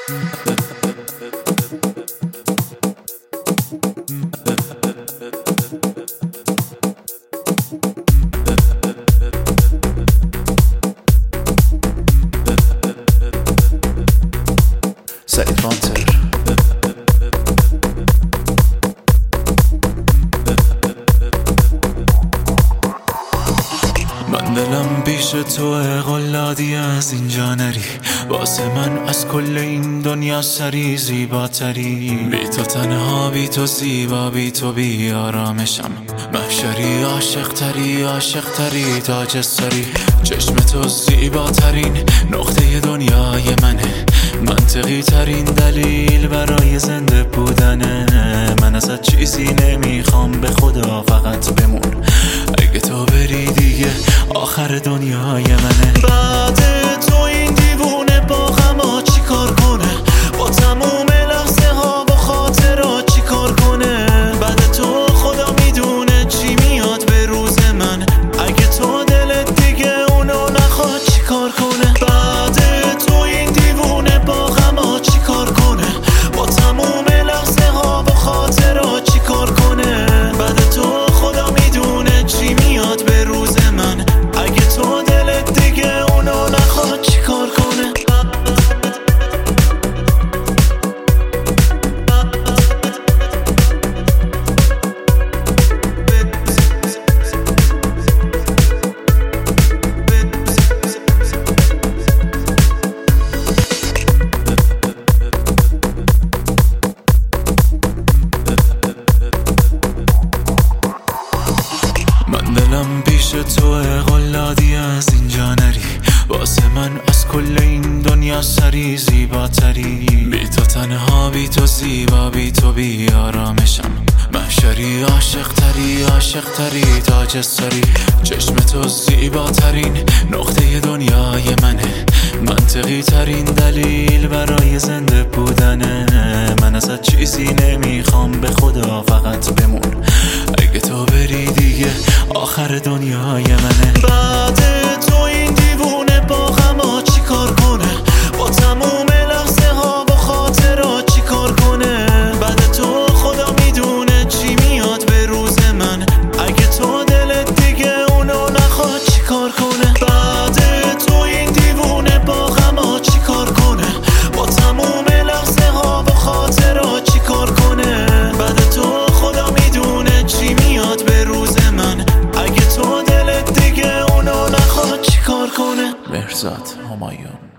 سعید وانتر. من دلم پیش توه، قلادی از اینجا نری، واسه من از کل این دنیا سری زیباتری. بی تو تنها، بی تو زیبا، بی تو بی آرامشم، محشری عاشق تری، عاشق تری تاج سری. چشم تو زیباترین نقطه دنیای منه، منطقی ترین دلیل برای زنده بودنه. من ازت چیزی نمیخوام، به خدا فقط بمون. اگه تو بری دیگه آخر دنیای منه. بعد تو این دیوونه با غما چی کار کنه؟ با تموم لحظه ها و خاطرات چی کار کنه؟ بعد تو خدا میدونه چی میاد به روز من. اگه تو دلت دیگه اونو نخواد چی کار کنه؟ بعد تو این دیوونه با غما چی کار کنه؟ با تموم لحظه ها و خاطرات چی کار کنه؟ بعد تو خدا میدونه چی میاد به روز من. اگه تو دلت دیگه اونو نخواد چی کار کنه؟ من دلم پیش توه، قلادی از اینجا نری، واسه من از کل این دنیا سری زیباتری. بی تو تنها، بی تو زیبا، بی تو بی آرامشم، محشری عاشق تری، عاشق تری تاج سری. چشم تو زیباترین نقطه دنیای منه، منطقی ترین دلیل برای زنده بودنه. من ازت چیزی نمیخوام، به خدا فقط بمون. اگه تو بری دیگه آخر دنیای منه. بعد تو این دیوونه با غما چی کار کنه؟ با تموم لحظه ها و خاطرات چی کار کنه؟ بعد تو خدا میدونه چی میاد به روز من. اگه تو دلت دیگه اونو نخواد چی کار کنه؟ بعد تو این دیوونه با غما چی کار کنه؟ با تموم لحظه ها و خاطرات چی کار کنه؟ بعد تو خدا میدونه چی میاد به روز من. اگه تو دلت دیگه اونو نخواد چی کار کنه؟ مهرزاد همایون.